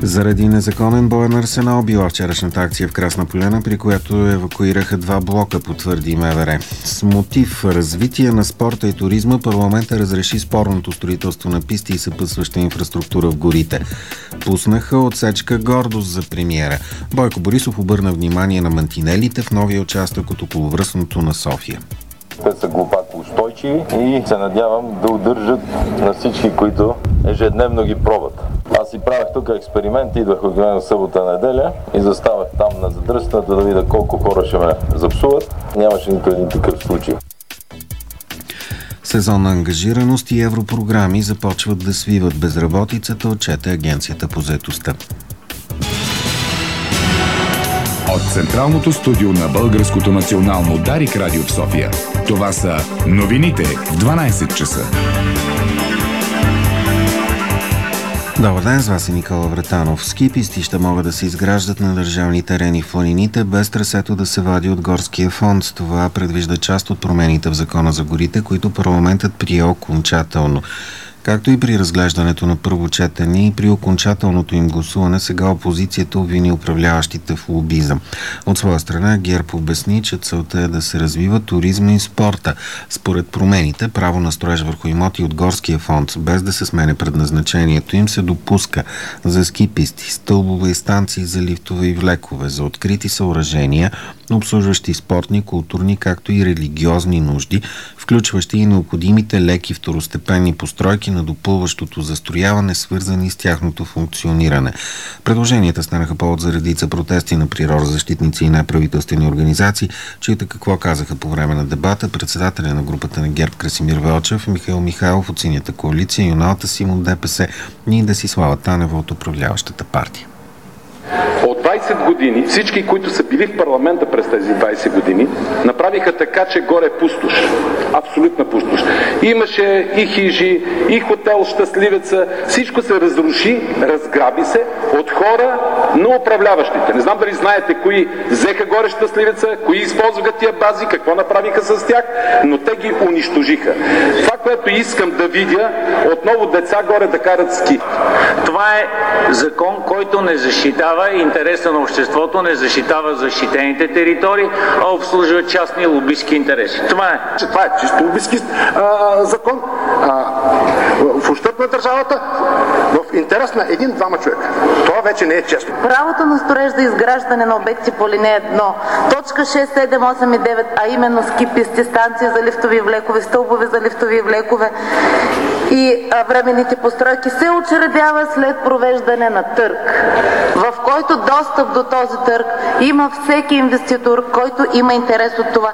Заради незаконен боен арсенал била вчерашната акция в Красна поляна, при която евакуираха 2 блока, потвърди МВР. С мотив развитие на спорта и туризма, парламентът разреши спорното строителство на писти и съпътстваща инфраструктура в горите. Пуснаха отсечка гордост за премиера. Бойко Борисов обърна внимание на мантинелите в новия участък от околовръстното на София. Те са глубоко устойчиви и се надявам да удържат на всички, които ежедневно ги пробват. Аз си правях тук експеримент, идвах обикновено събота-неделя и заставах там на задръстната да видя колко хора ще ме запсуват. Нямаше нито един такъв случай. Сезонна ангажираност и европрограми започват да свиват безработицата, отчете Агенцията по заетостта. От Централното студио на Българското национално Дарик радио в София. Това са новините в 12 часа. Добър ден, с вас е Никола Вратанов. Ски писти ще могат да се изграждат на държавни терени в планините, без трасето да се вади от горския фонд. Това предвижда част от промените в Закона за горите, които парламентът прие окончателно. Както и при разглеждането на първо четене и при окончателното им гласуване, сега опозицията обвини управляващите в лобизъм. От своя страна ГЕРБ обясни, че целта е да се развива туризма и спорта. Според промените, право на строеж върху имоти от горския фонд, без да се смене предназначението им, се допуска за ски писти, стълбове и станции за лифтове и влекове, за открити съоръжения, обслужващи спортни, културни, както и религиозни нужди, включващи и необходимите леки второстепенни постройки на допълващото застрояване, свързани с тяхното функциониране. Предложенията станаха повод за редица протести на природозащитници и неправителствени организации, чието какво казаха по време на дебата председателя на групата на ГЕРБ Красимир Велчев, Михаил Михайлов от Синята коалиция, Юналта Сим от ДПС и Десислава Танева от управляващата партия. От 20 години всички, които са били в парламента през тези 20 години, направиха така, че горе е пустош. Абсолютна пустош. Имаше и хижи, и хотел Щастливеца. Всичко се разруши, разграби се от хора на управляващите. Не знам дали знаете кои взеха горе Щастливеца, кои използваха тия бази, какво направиха с тях, но те ги унищожиха. Това, което искам да видя, отново деца горе да карат ски. Това е закон, който не защитава интереса на обществото, не защитава защитените територии, а обслужва частни лобистки интереси. Това е чисто лобистки закон в ущърб на държавата, в интерес на един-двама човека. Това вече не е честно. Правото на строеж за изграждане на обекти по линия 1, точка 6, 7, 8 и 9, а именно ски писти, станции за лифтови влекове, стълбове за лифтови влекове и временните постройки се учредява след провеждане на търг, в който достъп до този търг има всеки инвеститор, който има интерес от това.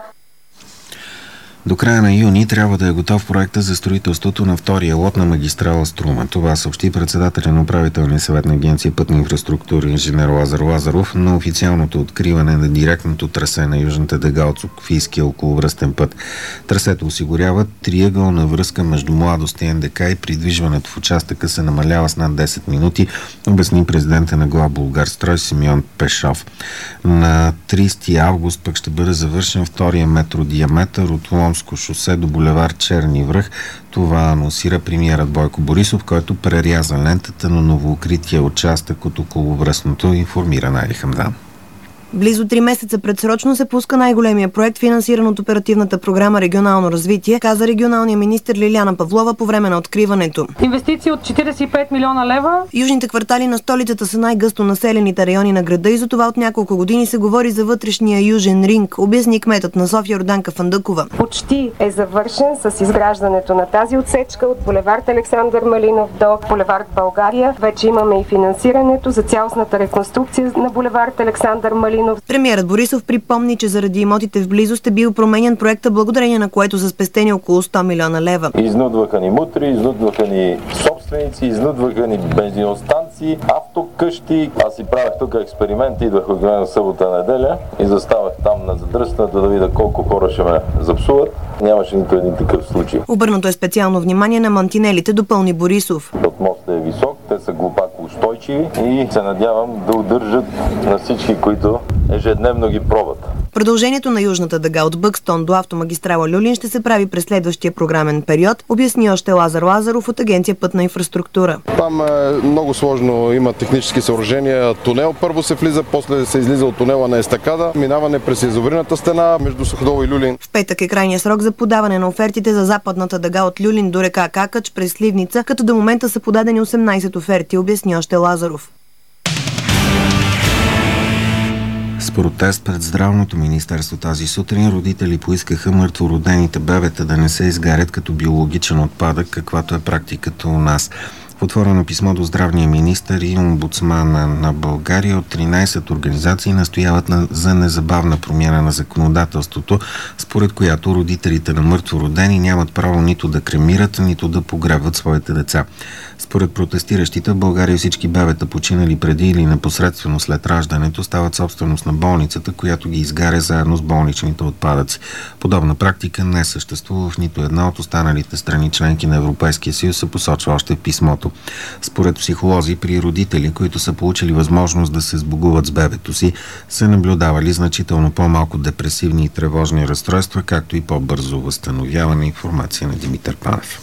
До края на юни трябва да е готов проекта за строителството на втория лот на магистрала Струма. Това съобщи председателя на управителния съвет на Агенция Пътна инфраструктура инженер Лазар Лазаров на официалното откриване на директното трасе на южната дъга от Софийския околовръстен път. Трасето осигурява триъгълна връзка между Младост и НДК и придвижването в участъка се намалява с над 10 минути, обясни президента на Главболгарстрой Симеон Пешов. На 30 август пък ще бъде завършен втория метродиаметър от Ломско шосе до булевар Черни връх. Това анонсира премиерът Бойко Борисов, който преряза лентата на новооткрития участък от околовръстното, информира Найли Хамдан. Близо 3 месеца предсрочно се пуска най-големия проект, финансиран от оперативната програма Регионално развитие, каза регионалния министър Лиляна Павлова по време на откриването. Инвестиции от 45 милиона лева. Южните квартали на столицата са най-гъсто населените райони на града и за това от няколко години се говори за вътрешния южен ринг, обясни кметът на София Йорданка Фандъкова. Почти е завършен с изграждането на тази отсечка от булевард Александър Малинов до булевард България. Вече имаме и финансирането за цялостната реконструкция на булевард Александър Малинов. Премиерът Борисов припомни, че заради имотите в близост е бил променен проекта, благодарение на което са спестени около 100 милиона лева. Изнудваха ни мутри, изнудваха ни собственици, изнудваха ни бензиностанции, автокъщи. Аз си правях тук експеримент, идвах обикновено събота-неделя и заставах там на задръстната да видя колко хора ще ме запсуват. Нямаше нито един такъв случай. Обърнато е специално внимание на мантинелите, допълни Борисов. От моста е висок, те са глубоко устойчиви и се надявам да удържат на всички, които ежедневно ги пробват. Продължението на южната дъга от Бъкстон до автомагистрала Люлин ще се прави през следващия програмен период, обясни още Лазар Лазаров от Агенция Пътна инфраструктура. Там е много сложно, има технически съоръжения. Тунел първо се влиза, после се излиза от тунела на естакада, минаване през язовирната стена между Суходол и Люлин. В петък е крайният срок за подаване на офертите за западната дъга от Люлин до река Какач през Сливница, като до момента са подадени 18 оферти, обясни още Лазаров. С протест пред Здравното министерство тази сутрин родители поискаха мъртвородените бебета да не се изгарят като биологичен отпадък, каквато е практиката у нас. В отворено писмо до здравния министър и омбудсмана на България от 13 организации настояват за незабавна промяна на законодателството, според която родителите на мъртвородени нямат право нито да кремират, нито да погребват своите деца. Според протестиращите, в България всички бебета, починали преди или непосредствено след раждането, стават собственост на болницата, която ги изгаря заедно с болничните отпадъци. Подобна практика не съществува в нито една от останалите страни членки на Европейския съюз, се посочва още в писмото. Според психолози, при родители, които са получили възможност да се сбогуват с бебето си, са наблюдавали значително по-малко депресивни и тревожни разстройства, както и по-бързо възстановяване. Информация на Димитър Панев.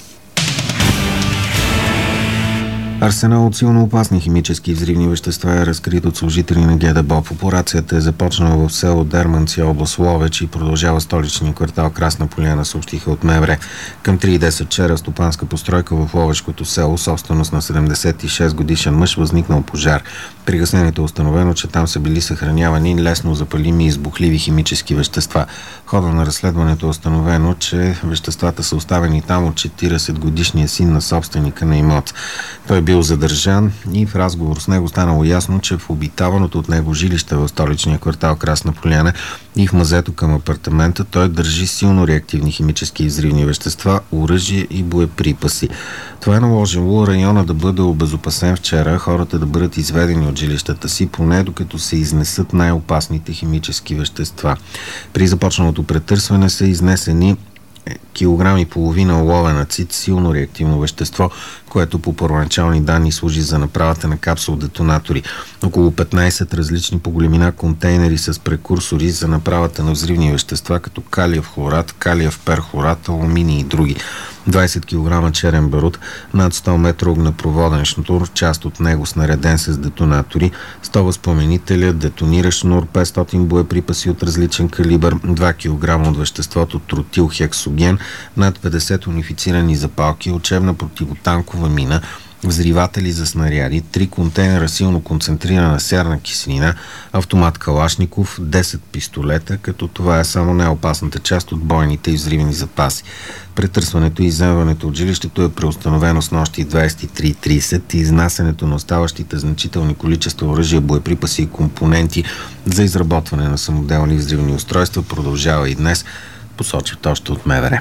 Арсенал от силно опасни химически и взривни вещества е разкрит от служители на ГДБОП. Операцията е започнала в село Дерманци, област Ловеч и продължава столичния квартал Красна поляна, съобщиха от МВР. Към 3:10 вчера стопанска постройка в Ловешкото село, собственост на 76 годишен мъж, възникнал пожар. При гасенето е установено, че там са били съхранявани лесно запалими и избухливи химически вещества. В хода на разследването е установено, че веществата са оставени там от 40-годишния син на собственика на имот. Той бил задържан и в разговор с него станало ясно, че в обитаваното от него жилище в столичния квартал Красна поляна и в мазето към апартамента той държи силно реактивни химически и взривни вещества, оръжие и боеприпаси. Това е наложило района да бъде обезопасен вчера, хората да бъдат изведени от жилищата си, поне докато се изнесат най-опасните химически вещества. При започналото претърсване са изнесени килограм и половина оловен ацид, силно реактивно вещество, което по първоначални данни служи за направата на капсул-детонатори. Около 15 различни по големина контейнери с прекурсори за направата на взривни вещества, като калиев хлорат, калиев перхлорат, алуминий и други. 20 кг черен барут, над 100 метра огнепроводен шнур, част от него снаряден с детонатори, 100 възпламенителя, детониращ шнур, 500 боеприпаси от различен калибър, 2 кг от веществото тротилхексоген, над 50 унифицирани запалки, учебна противотанкова мина, взриватели за снаряди, 3 контейнера силно концентрирана сярна киселина, автомат Калашников, 10 пистолета, като това е само най-опасната част от бойните и взривни запаси. Претърсването и изземването от жилището е преустановено с нощи 23:30 и изнасянето на оставащите значителни количества оръжия, боеприпаси и компоненти за изработване на самоделни взривни устройства продължава и днес, посочват още от МВР.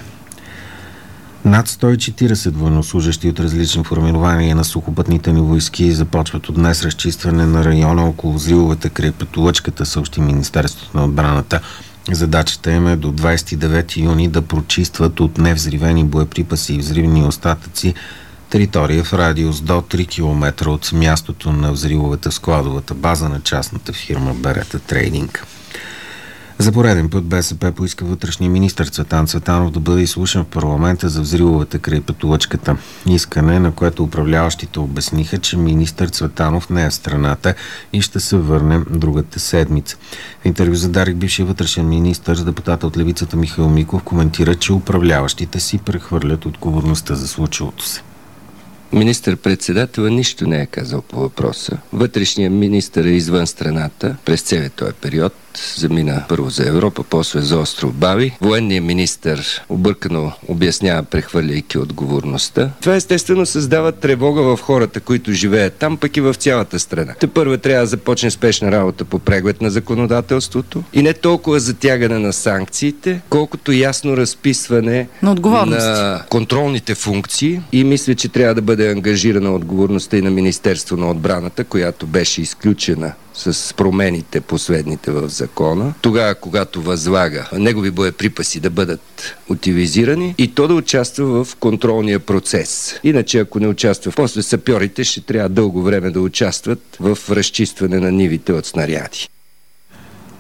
Над 140 военнослужащи от различни формирования на сухопътните ни войски започват от днес разчистване на района около взривовете край Петолъчката, съобщи Министерството на отбраната. Задачата им е до 29 юни да прочистват от невзривени боеприпаси и взривни остатъци територия в радиус до 3 км от мястото на взривовете в складовата база на частната фирма Берета Трейдинг. За пореден път БСП поиска вътрешния министър Цветан Цветанов да бъде изслушан в парламента за взривовете край Петолъчката. Искане, на което управляващите обясниха, че министър Цветанов не е в страната и ще се върне другата седмица. В интервю за Дарик бившия вътрешен министър с депутата от левицата Михаил Миков коментира, че управляващите си прехвърлят отговорността за случилото се. Министър-председателът нищо не е казал по въпроса. Вътрешният министър е извън страната през целият този период. Замина първо за Европа, после за остров Бали. Военният министър объркано обяснява, прехвърляйки отговорността. Това естествено създава тревога в хората, които живеят там, пък и в цялата страна. Тепърва трябва да започне спешна работа по преглед на законодателството и не толкова затягане на санкциите, колкото ясно разписване на контролните функции, и мисля, че трябва да бъде ангажирана отговорността и на Министерство на отбраната, която беше изключена с промените последните в закона, тогава когато възлага негови боеприпаси да бъдат утилизирани и то да участва в контролния процес. Иначе ако не участва, после сапьорите ще трябва дълго време да участват в разчистване на нивите от снаряди.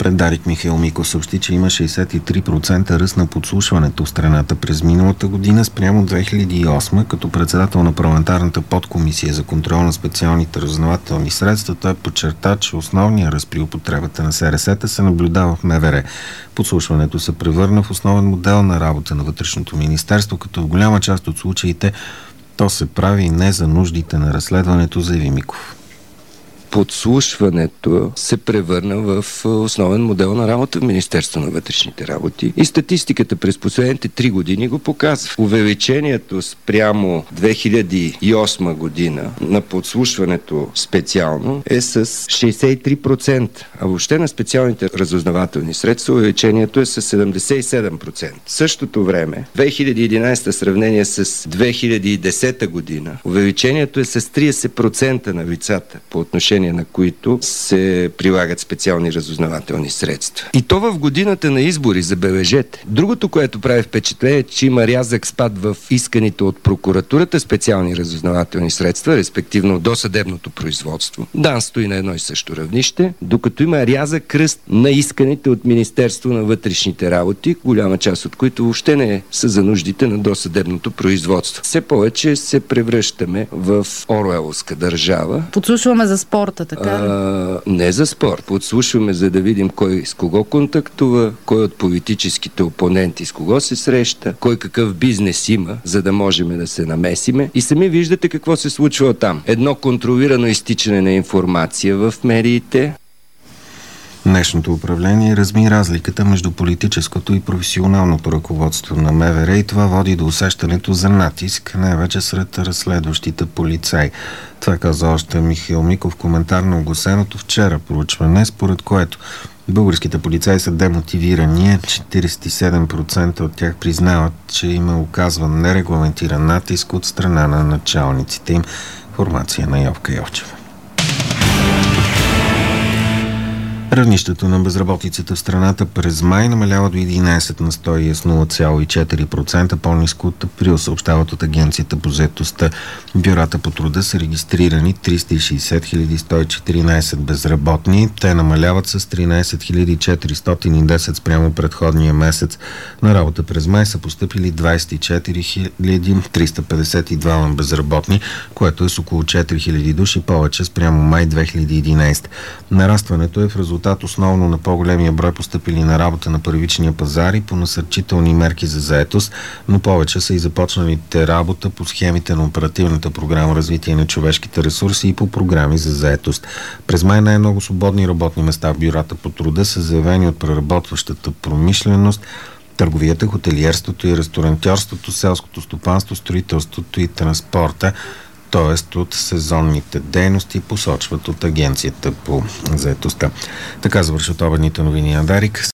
Пред Дарик Михаил Миков съобщи, че има 63% ръст на подслушването в страната през миналата година спрямо 2008, като председател на парламентарната подкомисия за контрол на специалните разузнавателни средства. Той подчерта, че основният ръст при употребата на СРС-та се наблюдава в МВР. Подслушването се превърна в основен модел на работа на Вътрешното министерство, като в голяма част от случаите то се прави не за нуждите на разследването, заяви Миков. Подслушването се превърна в основен модел на работа в Министерство на вътрешните работи. И статистиката през последните 3 години го показва. Увеличението спрямо 2008 година на подслушването специално е с 63%. А въобще на специалните разузнавателни средства увеличението е с 77%. В същото време, 2011 сравнение с 2010 година, увеличението е с 30% на лицата, по отношение на които се прилагат специални разузнавателни средства. И то в годината на избори, забележете. Другото, което прави впечатление, е, че има рязък спад в исканите от прокуратурата специални разузнавателни средства, респективно досъдебното производство. ДАНС стои на едно и също равнище, докато има рязък ръст на исканите от Министерство на вътрешните работи, голяма част от които въобще не са за нуждите на досъдебното производство. Все повече се превръщаме в оруеловска държава. Подслушваме за спорта, така ли? Не за спорт. Подслушваме, за да видим кой с кого контактува, кой от политическите опоненти с кого се среща, кой какъв бизнес има, за да можем да се намесиме. И сами виждате какво се случва там. Едно контролирано изтичане на информация в медиите. Днешното управление разми разликата между политическото и професионалното ръководство на МВР и това води до усещането за натиск, най-вече сред разследващите полицаи. Това каза още Михаил Миков в коментар на огласеното вчера проучване, според което българските полицаи са демотивирани. 47% от тях признават, че им е оказван нерегламентиран натиск от страна на началниците им. Информация на Йовка Йовчева. Равнището на безработицата в страната през май намалява до 11 на 100 и е с 0,4%, по-ниско от април, съобщават от Агенцията по заетостта. Бюрата по труда са регистрирани 360 114 безработни. Те намаляват с 13 410 спрямо предходния месец. На работа през май са постъпили 24 352 безработни, което е с около 4000 души повече спрямо май 2011. Нарастването е в резултат основно на по-големия брой постъпили на работа на първичния пазар и по насърчителни мерки за заетост, но повече са и започналите работа по схемите на оперативната програма развитие на човешките ресурси и по програми за заетост. През май най-много свободни работни места в бюрата по труда са заявени от преработващата промишленост, търговията, хотелиерството и ресторантьорството, селското стопанство, строителството и транспорта, т.е. от сезонните дейности, посочват от Агенцията по заетостта. Така завършват обедните новини на Дарик.